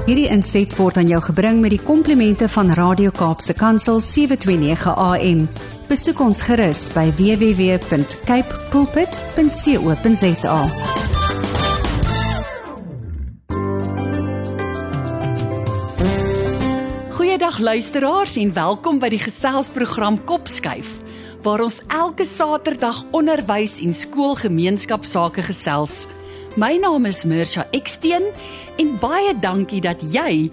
Hierdie inset word aan jou gebring met die komplimente van Radio Kaapse Kansel 729 AM. Besoek ons gerus by www.cape pulpit.co.za. Goeiedag luisteraars en welkom by die geselsprogram Kopskuif, waar ons elke Saterdag onderwys en skoolgemeenskapsake gesels. My naam is Mirsha Eksteen en baie dankie dat jy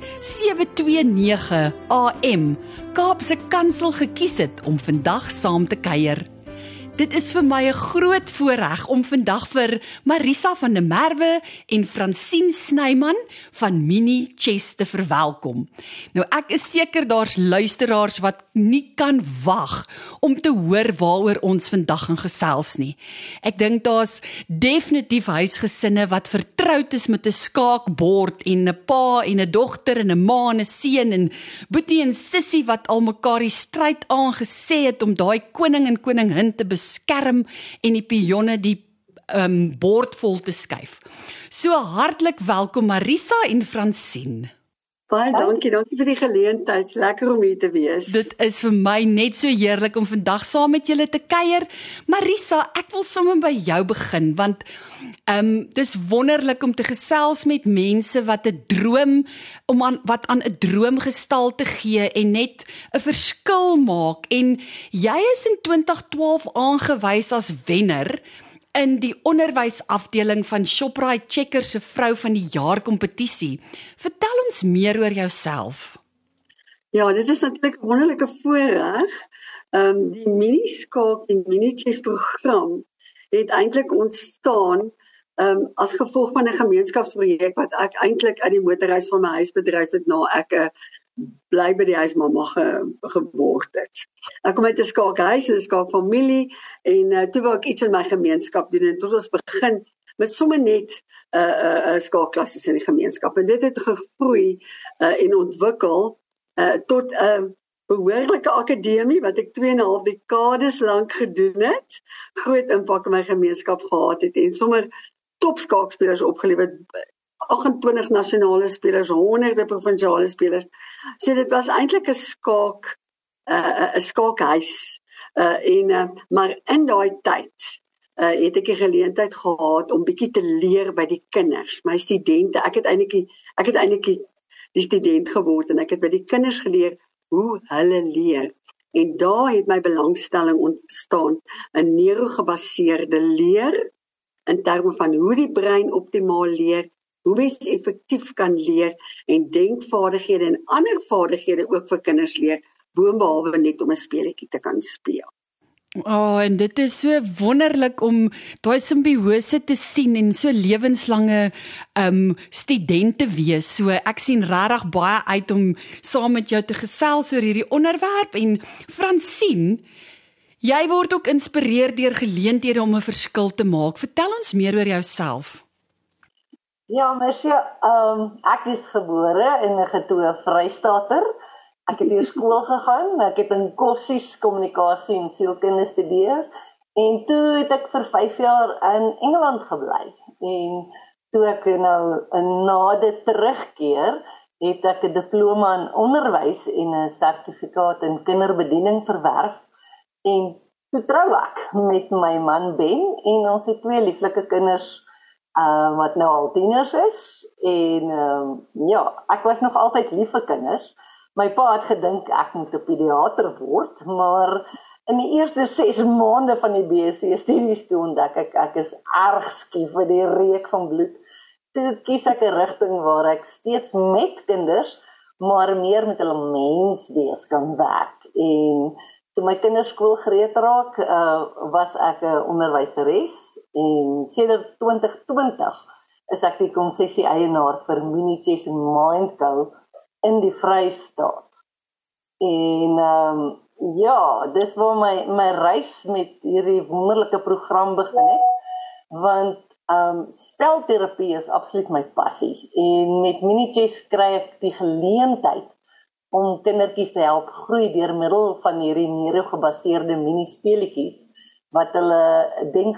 729 AM Kaapse Kansel gekies het om vandag saam te kuier. Dit is vir my 'n groot voorreg om vandag vir Marisa van der Merwe en Francine Snyman van Mini Chess te verwelkom. Nou ek is seker daar's luisteraars wat nie kan wag om te hoor waaroor ons vandag gaan gesels nie. Ek dink daar's definitief huisgesinne wat vertroud is met 'n skaakbord en 'n pa en 'n dogter en 'n ma en 'n seun en boetie en sussie wat al mekaar die stryd aangesê het om daai koning en koningin te beskerm en die pionne die bord vol te skuif. So hartlik welkom Marisa en Francine. Baie dankie vir die geleentheid. Lekker om hier te wees. Dit is vir my net so heerlik om vandag saam met julle te kuier. Marisa, ek wil sommer by jou begin want dis wonderlik om te gesels met mense wat 'n droom wat aan 'n droom gestalte gee en net 'n verskil maak. En jy is in 2012 aangewys as wenner in die onderwysafdeling van Shoprite Checkers se vrou van die jaar kompetisie. Vertel ons meer oor jouself. Ja, dit is natuurlik 'n wonderlike voorreg. Die mini-skaak en mini-chess program het eintlik ontstaan as gevolg van 'n gemeenskapsprojek wat ek eintlik uit die motorhuis van my huis bedryf het na ek bly by die huismamma geword het. Ek kom uit 'n skaakhuis en 'n skaakfamilie en toe wou ek iets in my gemeenskap doen en tot ons begin met sommer net skaakklasses in die gemeenskap en dit het gegroei en ontwikkel tot 'n behoorlike akademie wat ek 2,5 dekades lank gedoen het, groot impak in my gemeenskap gehad het en sommer top skaakspelers opgelewer, 28 nasionale spelers, honderde provinsiale spelers. So dit was eintlik 'n skaakhuis. Maar in daai tyd het ek die geleentheid gehad om bietjie te leer by die kinders, my studente. Ek het eintlik die student geword en ek het by die kinders geleer hoe hulle leer. En daar het my belangstelling ontstaan in neurogebaseerde leer in terme van hoe die brein optimaal leer, hoe mens effektief kan leer en denkvaardighede en ander vaardighede ook vir kinders leer, boonbehalwe net om 'n speletjie te kan speel. En dit is so wonderlik om daai simbiose te sien en so lewenslange student te wees. So ek sien regtig baie uit om saam met jou te gesels oor hierdie onderwerp. En Francine, jy word ook geïnspireer deur geleenthede om 'n verskil te maak. Vertel ons meer oor jouself. Ja, Mercia, ek is gebore in 'n getoe Vrystater. Ek het hier skool gegaan, ek het in kursus kommunikasie en sielkunde studeer en toe het ek vir 5 jaar in Engeland gebly. En toe ek nou na dit terugkeer, het ek 'n diploma in onderwys en 'n sertifikaat in kinderbediening verwerf. En toe trou ek met my man Ben en ons het 2 lieflike kinders wat nou al tieners is. En ek was nog altyd lief vir kinders. My pa het gedink ek moet 'n pediater word, maar in die eerste 6 maande van die BSc studies toe ontdek ek is erg skief vir die reuk van bloed. Toe kies ek 'n rigting waar ek steeds met kinders, maar meer met hulle menswees kan werk. En toe my kinders skool gereed raak, was ek 'n onderwyseres en sedert 2020 is ek die konsessie eienaar vir Mini Chess en Mindgo in die Vrystaat. En dis waar my reis met hierdie wonderlike program begin het, want spelterapie is absoluut my passie. En met Mini Chess kry ek die geleentheid om kindertjies te help groei deur middel van hierdie neurogebaseerde mini-speletjies wat hulle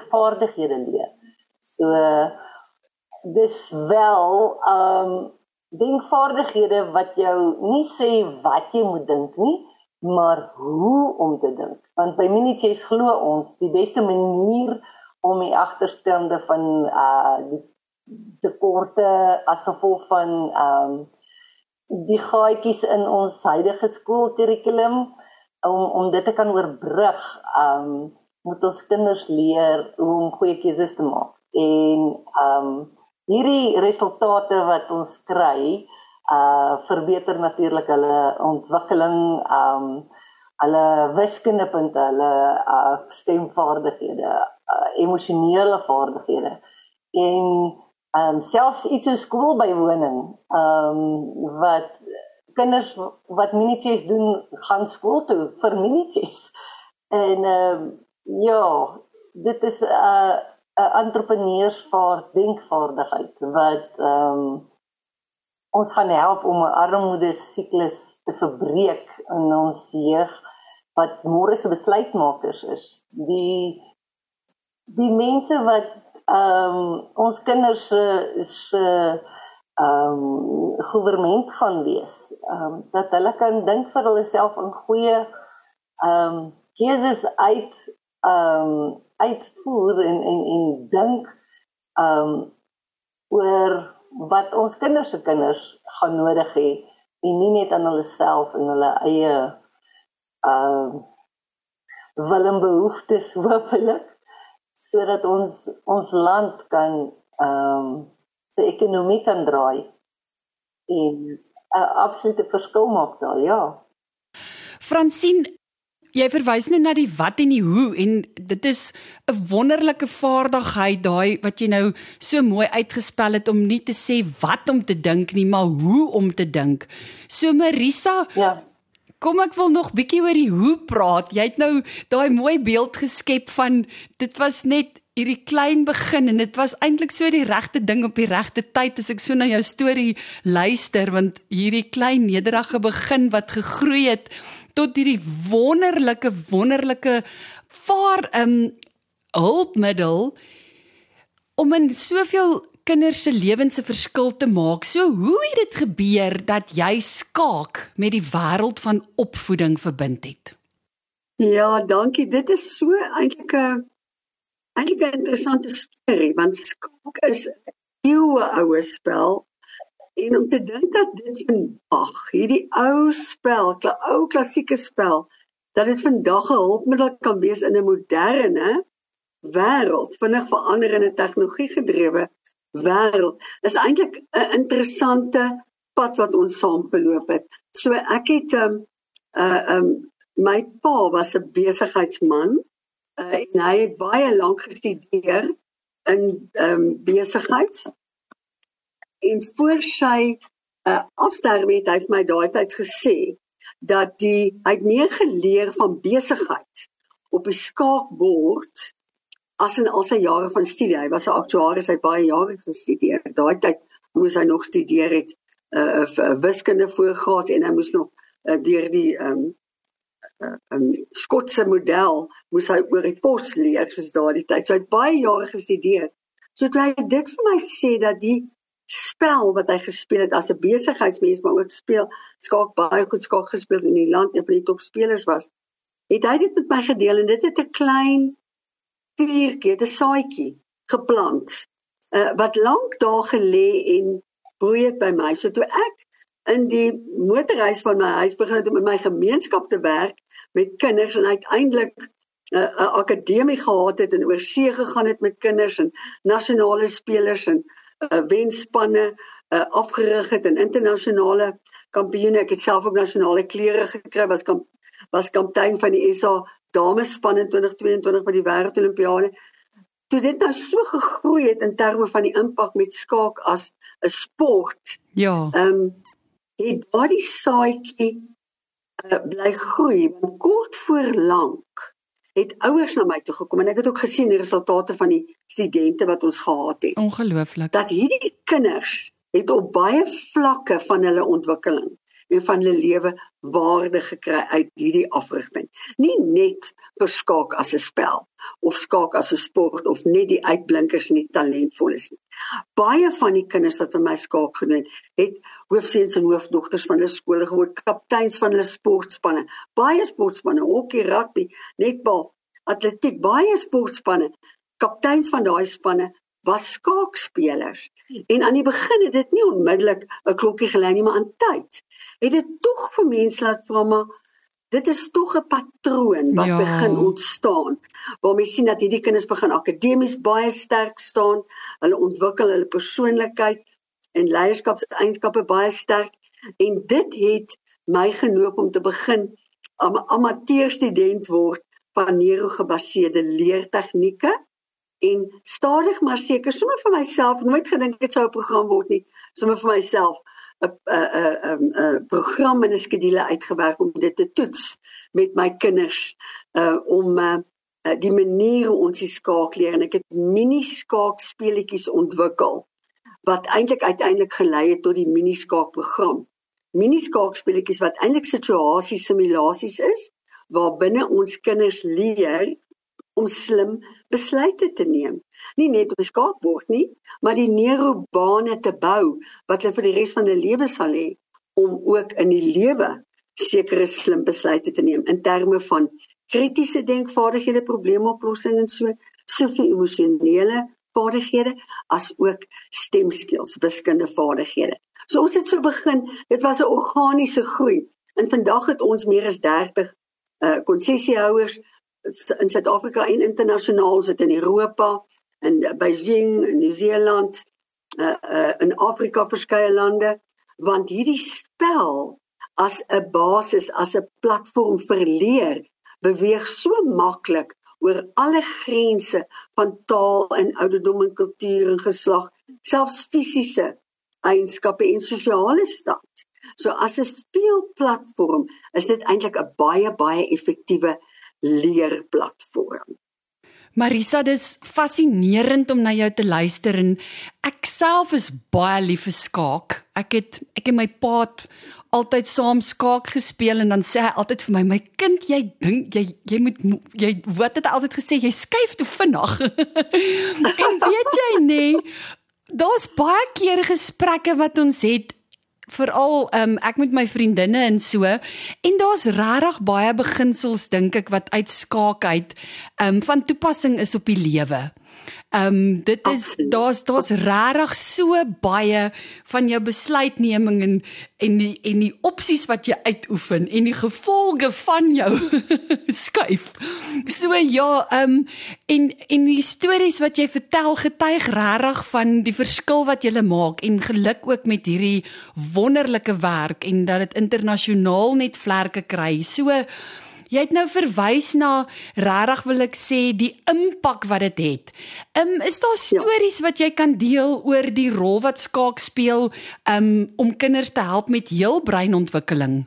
denkvaardighede leer. So dis wel denkvaardighede wat jou nie sê wat jy moet dink nie, maar hoe om te dink. Want by Mini-Chess glo ons, die beste manier om die agterstande van die tekorte as gevolg van die gaatjies in ons huidige skoolkurrikulum, om dit te kan oorbrug, moet ons kinders leer hoe om goeie keuses te maak. En hierdie resultate wat ons kry, verbeter natuurlik hulle ontwikkeling, hulle wiskundepunte, hulle stemvaardighede, emosionele vaardighede. En selfs iets soos skoolbywoning, wat kinders wat Mini-Chess doen, gaan skool toe vir Mini-Chess. En ja, dit is 'n denkvaardigheid wat ons gaan help om 'n armoede-siklus te verbreek in ons jeug, wat môre se besluitmakers is. Die mense wat ons kinders se goewerment gaan wees, dat hulle kan dink vir hulle self in goeie keuses uitvoer en dink oor wat ons kinders se kinders gaan nodig hê, en nie net aan hulle self en hulle eie wil en behoeftes hopelik, sodat ons land kan sy ekonomie kan draai en 'n absolute verskil maak daar, ja. Fransien, jy verwys nou na die wat en die hoe, en dit is 'n wonderlike vaardigheid daai wat jy nou so mooi uitgespel het, om nie te sê wat om te dink nie, maar hoe om te dink. So Marisa, Ja. Kom ek wil nog bietjie oor die hoe praat. Jy het nou daai mooi beeld geskep van, dit was net hierdie klein begin, en dit was eintlik so die regte ding op die regte tyd, as ek so na jou storie luister, want hierdie klein nederige begin wat gegroei het, tot hierdie wonderlike hulpmiddel, om in soveel kinders se lewens 'n verskil te maak. So hoe het dit gebeur dat jy skaak met die wêreld van opvoeding verbind het? Ja, dankie. Dit is so eintlik 'n interessante storie, want skaak is 'n eeueoue spel, en om te dink dat dit vandag, hierdie ou spel, ou klassieke spel, dat dit vandag 'n hulpmiddel kan wees in 'n moderne wêreld, vinnig veranderende tegnologie gedrewe wêreld, is eintlik 'n interessante pad wat ons saam geloop het. So ek het my pa was 'n besigheidsman, en hy het baie lank gestudeer in besigheid, en voor sy afsterwe het hy vir my daai tyd gesê dat hy het meer geleer van besigheid op die skaakbord as in al sy jare van studie. Hy was 'n aktuaris, hy het baie jare gestudeer. Daai tyd moes hy nog studeer, het wiskunde voorgehad, en hy moes nog deur die Skotse model moes hy oor die pos leer, soos daardie tyd. So hy het baie jare gestudeer. So toe hy dit vir my sê, dat die spel wat hy gespeel het as 'n besigheidsmens, maar ook baie goed skaak gespeel in die land, een van die topspelers was, het hy dit met my gedeel, en dit het 'n klein kliertjie, 'n saadjie geplant, wat lank daar gelê en broei het by my. So toe ek in die motorhuis van my huis begin het om in my gemeenskap te werk met kinders, en uiteindelik 'n akademie gehad het en oor see gegaan het met kinders en nasionale spelers en wenspanne afgerig het en internasionale kampioene. Ek het self ook nasionale klere gekry, was kaptein van die SA damesspan in 2022 by die wêreldolimpiade. Toe dit nou so gegroei het in terme van die impak met skaak as 'n sport, Ja. het daardie saadjie bly groei, want kort voor lank het ouers na my toe gekom, en ek het ook gesien die resultate van die studente wat ons gehad het, Ongelooflik. dat hierdie kinders het op baie vlakke van hulle ontwikkeling en van hulle lewe waarde gekry uit hierdie afrigting. Nie net vir skaak as 'n spel, of skaak as 'n sport, of net die uitblinkers en die talentvolles nie, Baie van die kinders wat vir my skaak gedoen het hoofseuns en hoofdogters van hulle skole geword, kapteins van hulle sportspanne, baie sportspanne, hokkie, rugby, netbal, atletiek, baie sportspanne, kapteins van daai spanne was skaakspelers. En aan die begin het dit nie onmiddellik 'n klokkie gelei nie, maar aan tyd het dit tog vir mense laat vra, maar dit is tog 'n patroon wat begin ontstaan, waar mense sien dat hierdie kinders begin akademies baie sterk staan, hulle ontwikkel hulle persoonlikheid en leierskapseienskappe baie sterk, en dit het my genoop om te begin amateurstudent word van neurogebaseerde leertegnieke, en stadig maar seker, sommer vir myself, nooit gedink dit sou 'n program word nie, sommer vir myself 'n program en 'n skedule uitgewerk om dit te toets met my kinders, om die manier hoe ons die skaak leer, en ek het mini-skaakspeletjies ontwikkel, wat uiteindelik gelei het tot die mini-skaakprogram. Mini-skaakspeletjies wat eintlik situasiesimulasies is, waar binne ons kinders leer om slim besluite te neem. Nie net op die skaakbord nie, maar die neurobane te bou, wat hulle vir die res van hulle lewe sal hê, om ook in die lewe sekere slim besluite te neem, in terme van kritiese denkvaardighede, probleemoplossing en soveel emosionele vaardighede, as ook stemskills, wiskunde vaardighede. So ons het so begin, dit was 'n organiese groei, en vandag het ons meer as 30 konsessiehouers in Suid-Afrika en internasionaal, sit in Europa, in Beijing, in Nieu-Seeland, in Afrika, verskeie lande, want hierdie spel as 'n basis, as 'n platform vir leer, beweeg so maklik oor alle grense van taal en ouderdom en kultuur en geslag, selfs fisiese eienskappe en sosiale staat. So as 'n speelplatform is dit eintlik 'n baie effektiewe leerplatform. Marisa, dis fascinerend om na jou te luister, en ek self is baie lief vir skaak. Ek het en my pa altyd saam skaak gespeel, en dan sê hy altyd vir my, my kind, jy dink, wat het hy altyd gesê, jy skuif te vinnig. En weet jy nie, daar's baie keer gesprekke wat ons het, veral ek met my vriendinne en so, en daar's regtig baie beginsels, dink ek, wat uit skaak uit van toepassing is op die lewe. Dit is, daar's regtig so baie van jou besluitneming en die opsies wat jy uitoefen en die gevolge van jou skuif. So ja, en die stories wat jy vertel getuig regtig van die verskil wat jy maak, en geluk ook met hierdie wonderlike werk, en dat dit internasionaal net vlerke kry. So jy het nou verwys na, regtig wil ek sê, die impak wat dit het. Is daar stories wat jy kan deel oor die rol wat skaak speel om kinders te help met heel breinontwikkeling?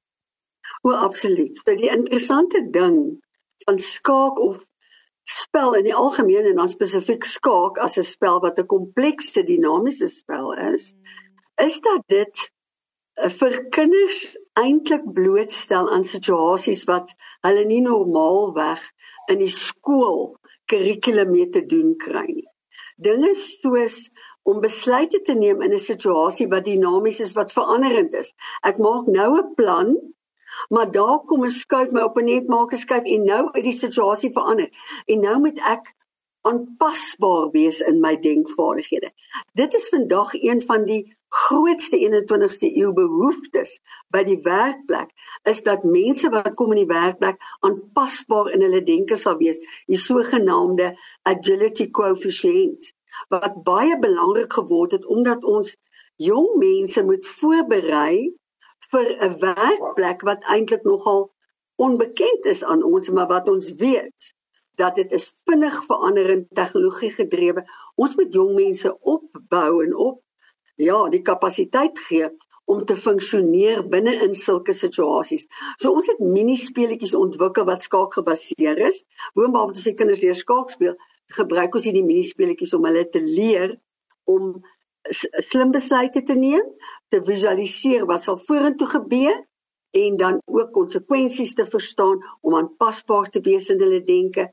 Absoluut. Die interessante ding van skaak of spel in die algemeen, en dan spesifiek skaak as 'n spel wat 'n komplekse dinamiese spel is dat dit vir kinders eintlik blootstel aan situasies wat hulle nie normaalweg in die skool kurrikulum mee te doen kry nie. Dinge soos om besluite te neem in 'n situasie wat dinamies is, wat veranderend is. Ek maak nou 'n plan, maar daar kom 'n skuif, my opponent maak 'n skuif, en nou het die situasie verander. En nou moet ek aanpasbaar wees in my denkvaardighede. Dit is vandag een van die grootste 21ste eeu behoeftes by die werkplek, is dat mense wat kom in die werkplek aanpasbaar in hulle denke sal wees, die sogenaamde agility coefficient, wat baie belangrik geword het, omdat ons jong mense moet voorberei vir 'n werkplek wat eintlik nogal onbekend is aan ons, maar wat ons weet, dat dit is vinnig veranderend, tegnologie gedrewe. Ons moet jong mense opbou en die kapasiteit gee om te funksioneer binne in sulke situasies. So ons het mini-speletjies ontwikkel wat skaak gebaseer is. Boonop ons se kinders leer skaak speel, gebruik ons hierdie mini-speletjies om hulle te leer om slim besluite te neem, te visualiseer wat sal vorentoe gebeur, en dan ook konsekwensies te verstaan, om aanpasbaar te wees in hulle denke,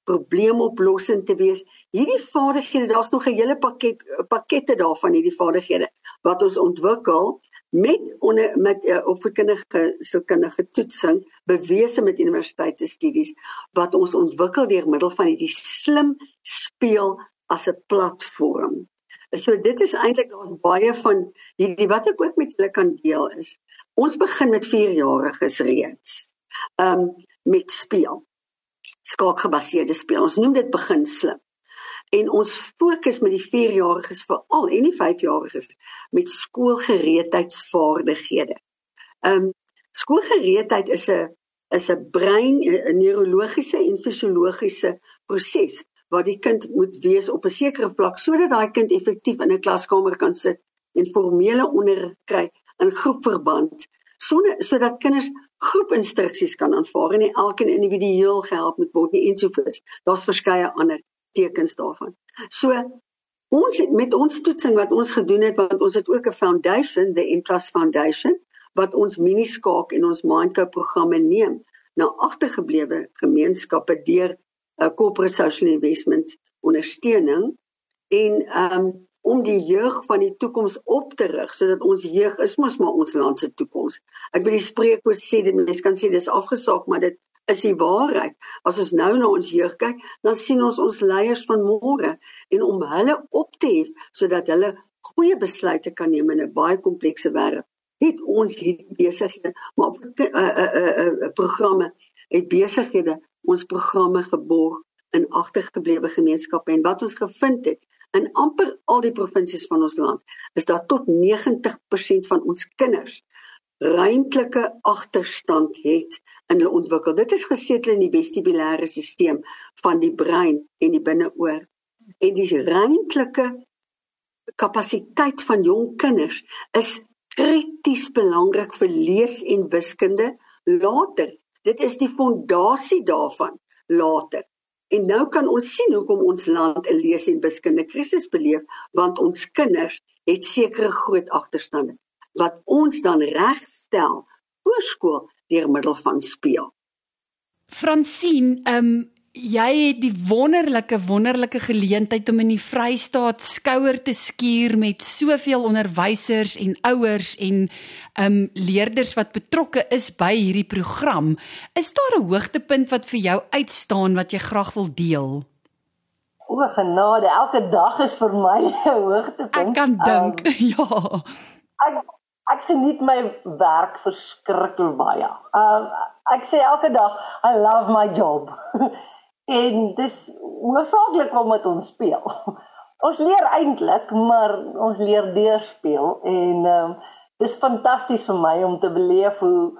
probleemoplossend te wees. Hierdie vaardighede, daar's nog 'n hele pakkette daarvan, hierdie vaardighede wat ons ontwikkel met opvoedkundige sielkundige toetsing, bewese met universiteitsstudies, wat ons ontwikkel deur middel van hierdie slim speel as 'n platform. So dit is eintlik baie van hierdie wat ek ook met julle kan deel is. Ons begin met 4-jariges reeds met speel. Skaakgebaseerde speel. Ons noem dit begin slim. En ons fokus met die 4-jariges veral en die 5-jariges met skoolgereedheidsvaardighede. Skoolgereedheid is 'n brein, 'n neurologiese en fisiologiese proses waar die kind moet wees op 'n sekere vlak sodat daai kind effektief in 'n klaskamer kan sit en formele onderrig kry in groepverband sodat kinders groepinstruksies kan aanvaar en nie elkeen individueel gehelp moet word nie ensovoorts. Daar's verskeie ander tekens daarvan. So met ons toetsing wat ons gedoen het, want ons het ook 'n foundation, the Entrust Foundation, wat ons miniskaak en ons Mindco programme neem na agtergeblewe gemeenskappe deur corporate social investment ondersteuning en om die jeug van die toekoms op te rig, sodat ons jeug is mos maar ons land se toekoms. Ek by die spreekwoord sê, die mens kan sê dis afgesaak, maar dit is die waarheid. As ons nou na ons jeug kyk, dan sien ons leiers van môre en om hulle op te hef sodat hulle goeie besluite kan neem in 'n baie komplekse wêreld. Het ons hierdie besighede, maar op programme het besighede ons programme geborg in agtergeblewe gemeenskappe en wat ons gevind het in amper al die provinsies van ons land is dat tot 90% van ons kinders ruimtelike agterstand het in hulle ontwikkel. Dit is gesetel in die vestibulêre stelsel van die brein en die binneoor. En die ruimtelike kapasiteit van jong kinders is krities belangrik vir lees en wiskunde later. Dit is die fondasie daarvan later. En nou kan ons sien hoekom ons land 'n lees- en wiskunde krisis beleef, want ons kinders het sekere groot agterstande wat ons dan regstel voorskool deur middel van speel. Francine, jy het die wonderlike geleentheid om in die Vrystaat skouer te skuur met soveel onderwysers en ouers en leerders wat betrokke is by hierdie program. Is daar 'n hoogtepunt wat vir jou uitstaan wat jy graag wil deel? O, genade, elke dag is vir my 'n hoogtepunt. Ek kan dink, ja. Ek geniet my werk verskriklik baie. Ek sê elke dag, I love my job. En dis hoofsaaklik omdat ons speel. Ons leer eintlik, maar ons leer deur speel en dis fantasties vir my om te beleef hoe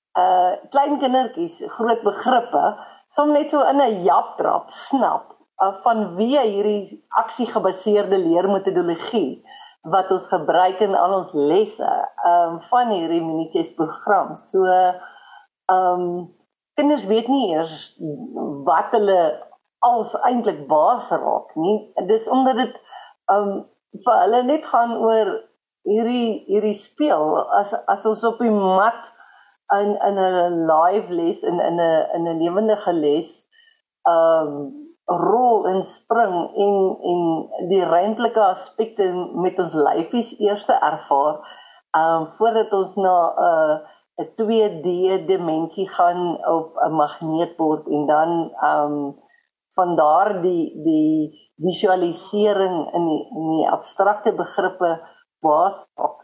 klein kindertjies groot begrippe soms net so in 'n japtrap snap vanweë hierdie aksiegebaseerde leermetodologie wat ons gebruik in al ons lesse van hierdie Mini-Chess program. So kinders weet nie eers wat hulle als eintlik baas raak nie. Dis omdat dit vir hulle net gaan oor hierdie speel. As ons op die mat in 'n live les in 'n lewendige les rol en spring en die ruimtelike aspekte met ons lyfies eers ervaar voordat ons na 'n 2D dimensie gaan op 'n magneetbord en dan van daar die visualisering in die abstrakte begrippe waarskap.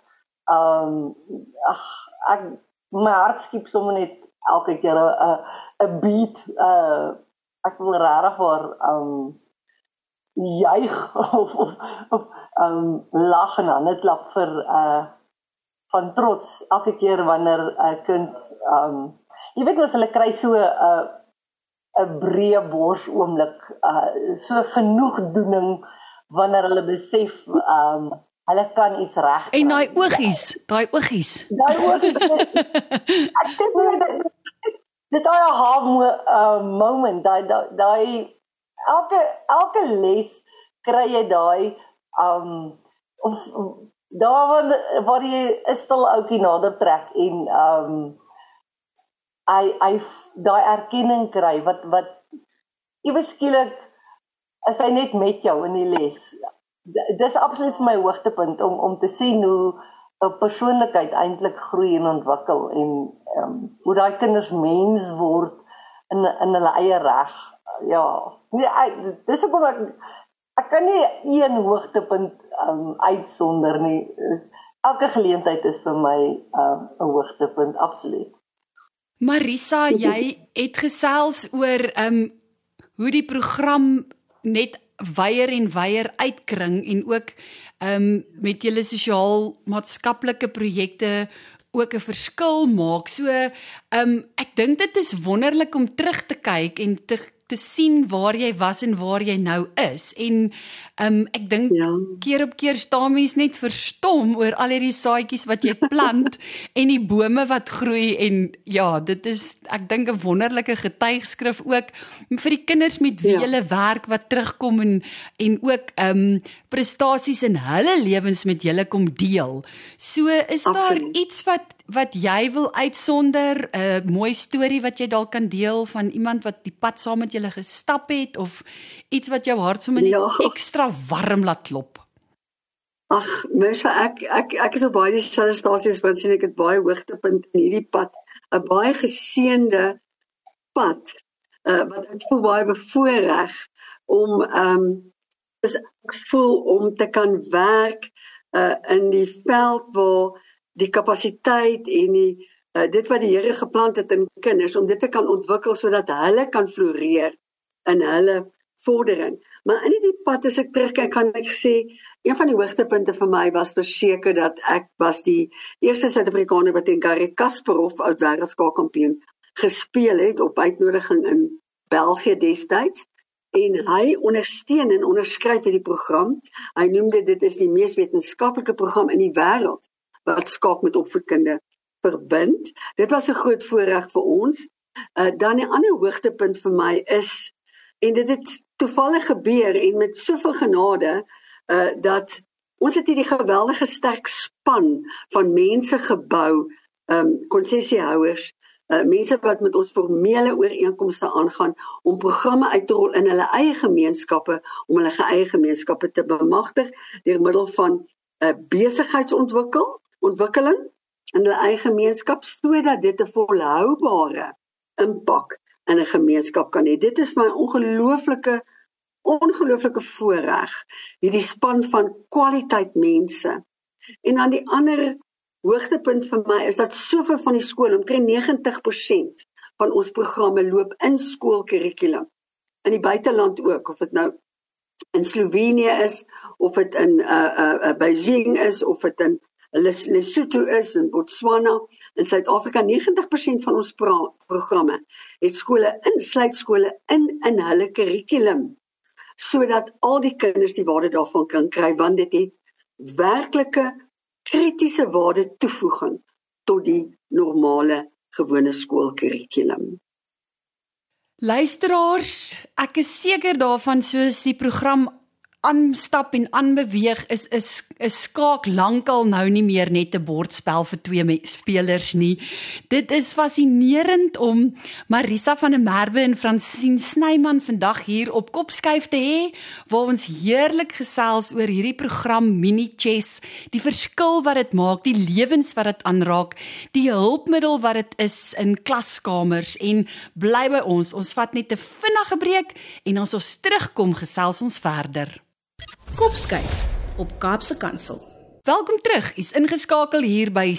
My hart skiep sommer net elke keer 'n beat. Ek wil regtig vir juig of lag en hande klap vir van trots elke keer wanneer 'n kind jy weet mos hulle kry so 'n breë bors oomblik, so genoegdoening wanneer hulle besef hulle kan iets reg kry. En daai oogies. Daai oogies. Ek dink dit aha moment, daai elke les kry jy daai of daar waar jy 'n stil ouetjie nader trek en hy daai erkenning kry wat ewe skielik is hy net met jou in die les. Dis absoluut vir my hoogtepunt om te sien hoe 'n persoonlikheid eintlik groei en ontwikkel en hoe daai kinders mens word in hulle eie reg. Ja, nee, dis hoekom ek kan nie een hoogtepunt uitsonder nie. Elke geleentheid is vir my 'n hoogtepunt, absoluut. Marisa, jy het gesels oor hoe die program net weier en weier uitkring en ook met julle sosiaal-maatskaplike projekte ook 'n verskil maak. So ek dink dit is wonderlik om terug te kyk en te sien waar jy was en waar jy nou is. En ek dink keer op keer staan mens net verstom oor al hierdie saadjies wat jy plant en die bome wat groei en ja, dit is ek dink 'n wonderlike getuigskrif ook vir die kinders met wie julle werk wat terugkom en ook prestasies in hulle lewens met julle kom deel. So is daar iets wat jy wil uitsonder, 'n mooi storie wat jy dalk kan deel van iemand wat die pad saam met julle gestap het of iets wat jou hart sommer net ekstra warm laat klop? Ag, Mersha, ek is op baie dieselfde stasies want sien ek het baie hoogtepunte in hierdie pad, 'n baie geseënde pad wat ek voel baie bevoorreg om om te kan werk in die veld waar die kapasiteit en dit wat die Here geplant het in kinders, om dit te kan ontwikkel sodat hulle kan floreer in hulle vordering. Maar in die pad as ek terugkyk, kan ek sê, een van die hoogtepunte vir my was verseker dat ek was die eerste Suid-Afrikaner wat teen Garry Kasparov, oud-wêreldskaakkampioen, gespeel het op uitnodiging in België destyds. En hy ondersteun en onderskryf hierdie program. Hy noemde dit is die mees wetenskaplike program in die wêreld wat skaak met opvoedkunde verbind. Dit was 'n groot voorreg vir ons. Dan 'n ander hoogtepunt vir my is, en dit het toevallig gebeur en met soveel genade, dat ons het hierdie geweldige sterk span van mense gebou, konsessiehouers, mense wat met ons formele ooreenkomste aangaan om programme uit te rol in hulle eie gemeenskappe, om hulle eie gemeenskappe te bemagtig deur middel van besigheidsontwikkeling in hulle eie gemeenskap, sodat dit 'n volhoubare impak in 'n gemeenskap kan hê. Dit is my ongelooflike voorreg, hierdie span van kwaliteit mense. En dan die ander hoogtepunt vir my is dat soveel van die skole, omtrent 90% van ons programme loop in skoolkurrikulum. In die buiteland ook, of dit nou in Slovenië is, of dit in Beijing is, of dit in Lesotho is, in Botswana, in Suid-Afrika, 90% van ons programme het sluit skole in hulle kurrikulum, sodat al die kinders die waarde daarvan kan kry, want dit het werklike kritiese waarde toevoeging tot die normale gewone skoolkurrikulum. Luisteraars, ek is seker daarvan soos die program aanstap en aanbeweeg is skaak lankal nou nie meer net 'n bordspel vir twee spelers nie. Dit is fascinerend om Marisa van der Merwe en Fransien Snyman vandag hier op Kopskuif te hê, waar ons heerlik gesels oor hierdie program Mini Chess, die verskil wat dit maak, die lewens wat dit aanraak, die hulpmiddel wat dit is in klaskamers, en bly by ons vat net 'n vinnige breek en as ons terugkom gesels ons verder. Kopskuif op Kaapse Kansel. Welkom terug, is ingeskakel hier by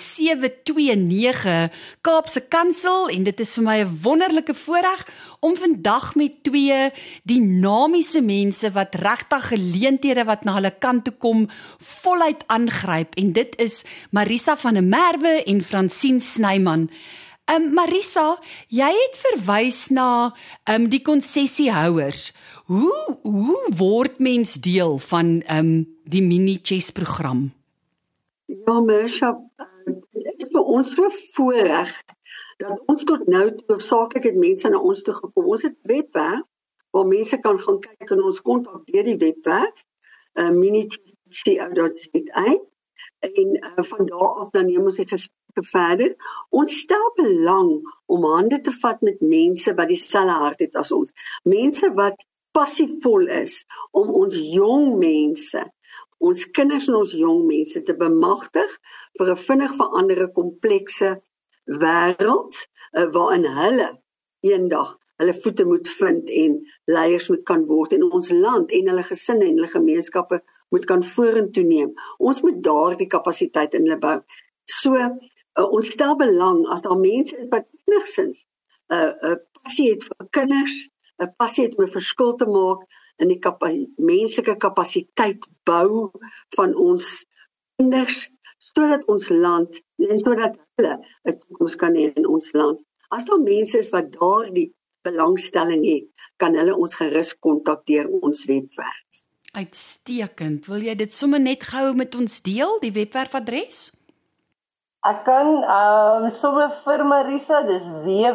729 Kaapse Kansel en dit is vir my 'n wonderlike voorreg om vandag met twee dinamiese mense wat regtig geleenthede wat na hulle kant toe kom voluit aangryp, en dit is Marisa van der Merwe en Fransien Snyman. Marisa, jy het verwys na die konsessiehouers. Hoe word mens deel van die Mini Chess program? Ja, Mersha, dit is vir ons so voorreg dat ons tot nou hoofsaaklik het mense na ons toe gekom. Ons het webwerf waar mense kan gaan kyk en ons kontak deur die webwerf, minichess.co.za, en van daar af dan neem ons die gesprek verder. Ons stel belang om hande te vat met mense wat dieselfde hart het as ons. Mense wat passievol is om ons jong mense, ons kinders en ons jong mense te bemagtig vir 'n vinnig veranderde komplekse wêreld waarin hulle eendag hulle voete moet vind en leiers moet kan word in ons land en hulle gesinne en hulle gemeenskappe moet kan vorentoe neem. Ons moet daardie kapasiteit in hulle bou. So, ons stel belang as daar mense is wat enigstens 'n passie het vir kinders, 'n passie het om 'n verskil te maak in die menslike kapasiteit bou van ons kinders, sodat ons land en sodat hulle 'n toekoms kan hê in ons land. As daar mense is wat daardie belangstelling het, kan hulle ons gerus kontak deur ons webwerf. Uitstekend. Wil jy dit sommer net gou met ons deel, die webwerfadres? Ek kan sommer vir Marisa, dis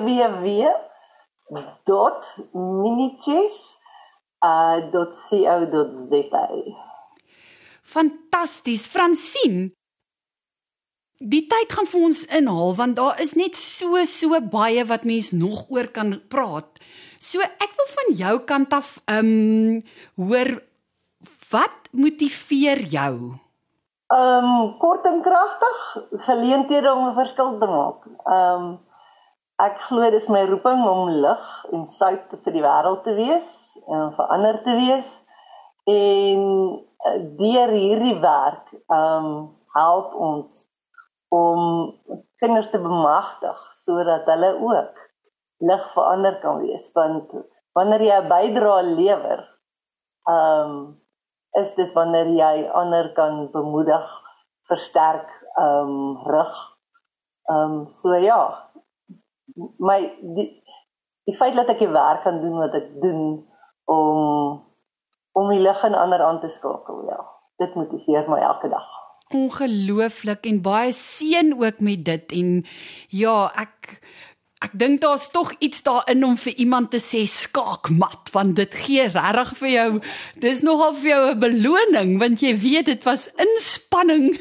www.minichess.co.za. Fantasties. Fransien, die tyd gaan vir ons inhaal, want daar is net so baie wat mens nog oor kan praat. So ek wil van jou kant af hoor, wat motiveer jou? Kort en kragtig, geleenthede om 'n verskil te maak. Ek glo dis my roeping om lig en sout vir die wêreld te wees en vir ander te wees. En deur hierdie werk help ons om kinders te bemagtig sodat hulle ook lig vir ander kan wees. Want wanneer jy 'n bydrae lewer, is dit wanneer jy ander kan bemoedig, versterk, rig. So ja, die feit dat ek die werk kan doen wat ek doen om die lig in ander aan te skakel, ja, dit motiveer my elke dag. Ongelooflik en baie seën ook met dit en ja, ek dink daar's tog iets daarin om vir iemand te sê skaakmat, want dit gee regtig vir jou, dis nogal vir jou 'n beloning, want jy weet dit was inspanning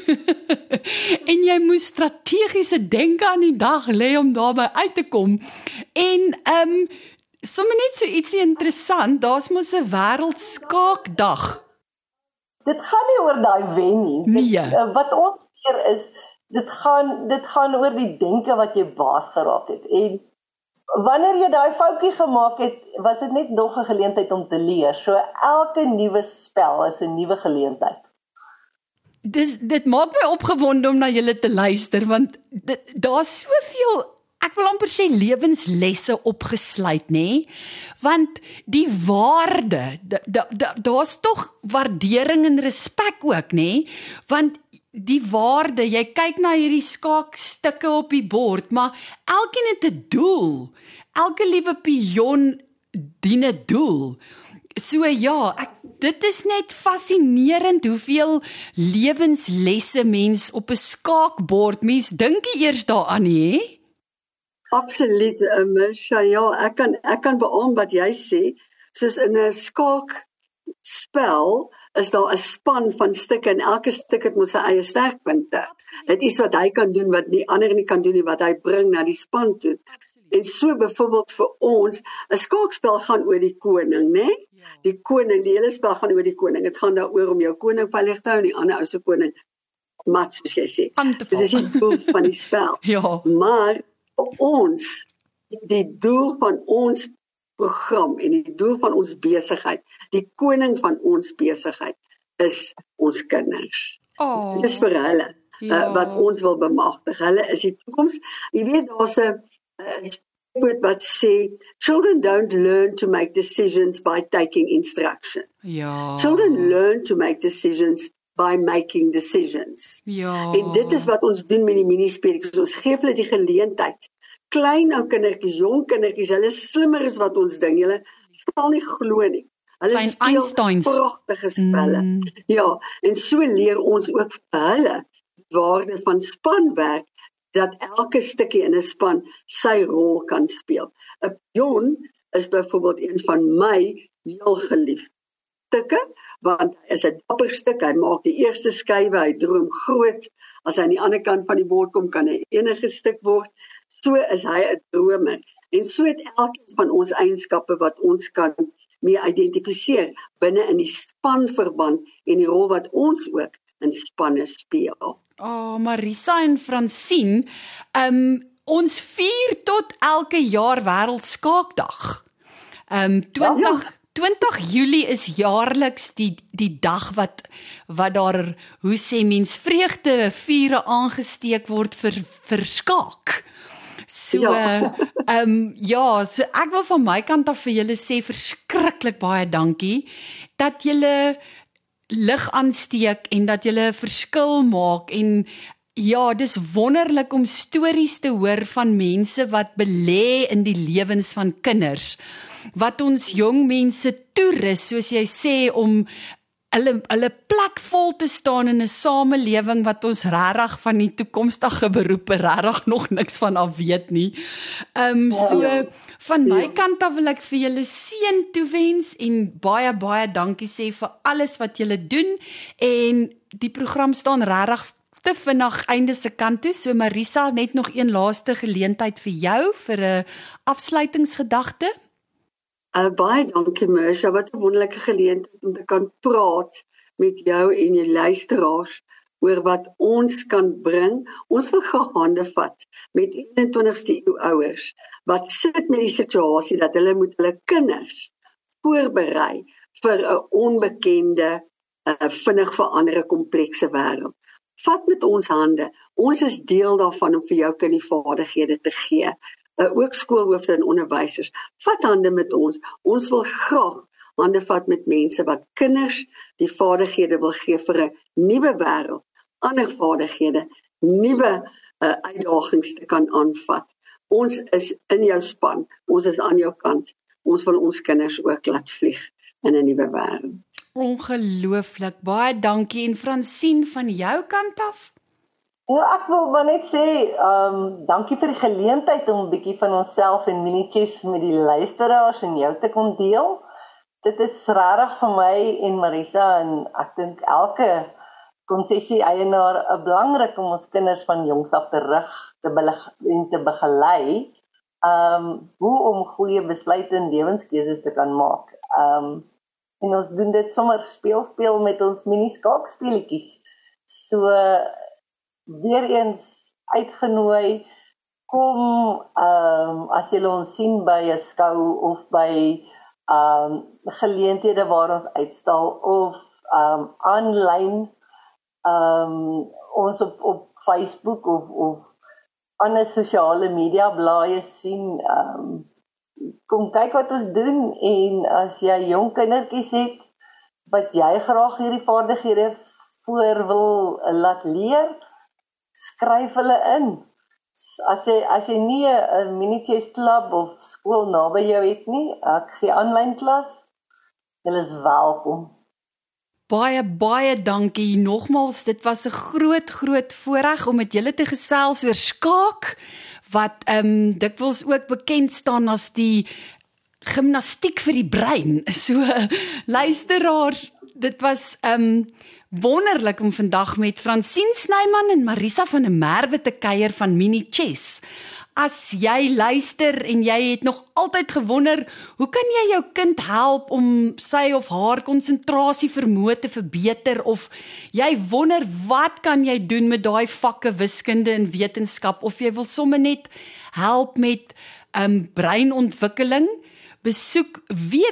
en jy moes strategiese denke aan die dag lê om daarby uit te kom. En sommer net so ietsie interessant, daar's mos 'n wêreldskaakdag. Dit gaan nie oor daai wen nie. Nee. Wat ons leer is, dit gaan oor die denke wat jy baas geraak het. En wanneer jy daai foutjie gemaak het, was dit net nog 'n geleentheid om te leer. So elke nuwe spel is 'n nuwe geleentheid. Dit maak my opgewonde om na julle te luister, want daar's soveel, ek wil amper sê lewenslesse opgesluit, nê? Want die waarde, daar's tog waardering en respek ook, nê? Want die waarde, jy kyk na hierdie skaakstukke op die bord, maar elkeen het 'n doel. Elke liewe pion dien 'n doel. So ja, dit is net fascinerend hoeveel lewenslesse mens op 'n skaakbord, mens dink nie eers daaraan nie, hè? Absoluut, Misha, ja, ek kan beamoen wat jy sê. Soos in 'n skaakspel is daar 'n span van stukke en elke stuk het mos sy eie sterkpunte. Dit is wat hy kan doen wat die ander nie kan doen nie, wat hy bring na die span toe. En so byvoorbeeld vir ons, 'n skaakspel gaan oor die koning, né? Die koning, die hele spel gaan oor die koning. Dit gaan daaroor om jou koning veilig te hou en die ander ou se koning mat, soos jy sê. Dit is die doel van die spel. Ja. Maar ons, die doel van ons program en die doel van ons besigheid, die koning van ons besigheid is ons kinders. Dit is vir hulle wat ons wil bemagtig. Hulle is die toekoms. Jy weet, daar's 'n woord wat sê, children don't learn to make decisions by taking instruction. Ja. Children learn to make decisions by making decisions. Ja. En dit is wat ons doen met die minispeletjies. Ons gee hulle die geleentheid. Klein ou kindertjies, jong kindertjies, hulle is slimmer as wat ons dink. Hulle sal nie glo nie. Hulle speel pragtige spelle. Ja, en so leer ons ook vir hulle waarde van spanwerk, dat elke stukkie in 'n span sy rol kan speel. 'n Pion is byvoorbeeld een van my heel geliefde stukke, want hy is 'n dapper stuk, hy maak die eerste skuwe, hy droom groot, As hy aan die ander kant van die bord kom, kan hy enige stuk word. So is hy 'n dromer. En so het elkeen van ons eienskappe wat ons kan mee identifiseer binne in die spanverband en die rol wat ons ook in spanne speel. Marisa en Francine, ons vier tot elke jaar wêreldskaakdag. 20 Julie is jaarliks die dag wat daar, hoe sê mens, vreugdevure aangesteek word vir skaak. So, so ek wil van my kant af vir julle sê verskriklik baie dankie dat julle lig aansteek en dat julle 'n verskil maak en ja, dis wonderlik om stories te hoor van mense wat belê in die lewens van kinders, wat ons jong mense toerus, soos jy sê, om hulle plek vol te staan in 'n samelewing wat ons regtig van die toekomstige beroepe regtig nog niks van af weet nie. Van my kant af wil ek vir julle seën toewens en baie baie dankie sê vir alles wat julle doen, en die program staan regtig te vinnig einde se kant toe. So Marisa, net nog een laaste geleentheid vir jou vir 'n afsluitingsgedagte. Baie dankie Mersha, wat 'n wonderlike geleentheid om te kan praat met jou en die luisteraars oor wat ons kan bring. Ons wil graag hande vat met 21ste eeu ouers wat sit met die situasie dat hulle moet hulle kinders voorberei vir 'n onbekende, vinnig veranderde komplekse wêreld. Vat met ons hande. Ons is deel daarvan om vir jou kind die vaardighede te gee. Ook skoolhoofde en onderwysers. Vat hande met ons. Ons wil graag hande vat met mense wat kinders die vaardighede wil gee vir 'n nuwe wêreld, ander vaardighede, nuwe uitdagings te kan aanvat. Ons is in jou span. Ons is aan jou kant. Ons wil ons kinders ook laat vlieg in 'n nuwe wêreld. Ongelooflik. Baie dankie. En Francine, van jou kant af? Ja, ek wil maar net sê, dankie vir die geleentheid om 'n bietjie van onsself en Mini-Chess met die luisteraars en jou te kon deel. Dit is regtig vir my en Marisa en ek dink elke konsessie-eienaar belangrik om ons kinders van jongs af te begelei, hoe om goeie besluite en lewenskeuses te kan maak. En ons doen dit sommer speel met ons mini-skaakspeletjies. So, weer eens uitgenooi, kom as julle ons sien by 'n skou of by geleenthede waar ons uitstal of aanlyn ons op Facebook of ander sosiale media blaaie sien. Kom kyk wat ons doen, en as jy jong kindertjies het wat jy graag hierdie vaardighede voor wil laat leer, skryf hulle in. As jy nie 'n Mini-Chess klub of skool naby jou het nie, ek gee aanlyn klas, julle is welkom. Baie dankie. Nogmaals, dit was 'n groot voorreg om met julle te gesels oor skaak, wat dikwels ook bekend staan as die gimnastiek vir die brein. So, luisteraars, dit was wonderlik om vandag met Francine Snyman en Marisa van der Merwe te kuier van Mini-Chess. As jy luister en jy het nog altyd gewonder, hoe kan jy jou kind help om sy of haar konsentrasievermoë te verbeter, of jy wonder wat kan jy doen met daai vakke wiskunde en wetenskap, of jy wil sommer net help met breinontwikkeling, besoek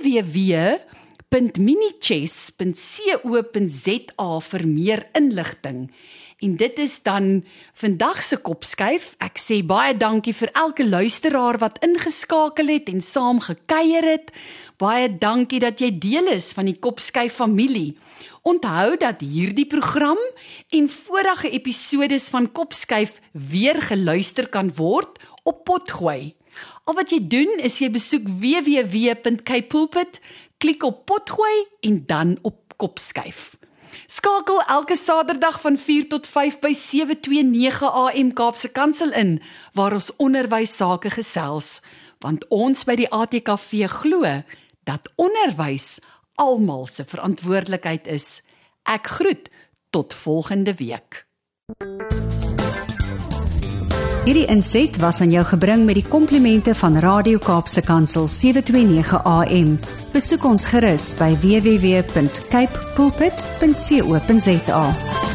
www.minichess.co.za vir meer inligting. En dit is dan vandag se kopskuif. Ek sê baie dankie vir elke luisteraar wat ingeskakel het en saam gekuier het. Baie dankie dat jy deel is van die Kopskuif familie. Onthou dat hierdie program en vorige episodes van Kopskuif weer geluister kan word op Potgooi. Al wat jy doen is jy besoek www.kpulpit, klik op Potgooi en dan op Kopskuif. Skakel elke Saterdag van 4 tot 5 by 729 AM Kaapse Kansel in, waar ons onderwys sake gesels, want ons by die ATKV glo dat onderwys almal se verantwoordelikheid is. Ek groet tot volgende week. Hierdie inset was aan jou gebring met die komplimente van Radio Kaapse Kansel 729 AM. Besoek ons gerus by www.cape pulpit.co.za.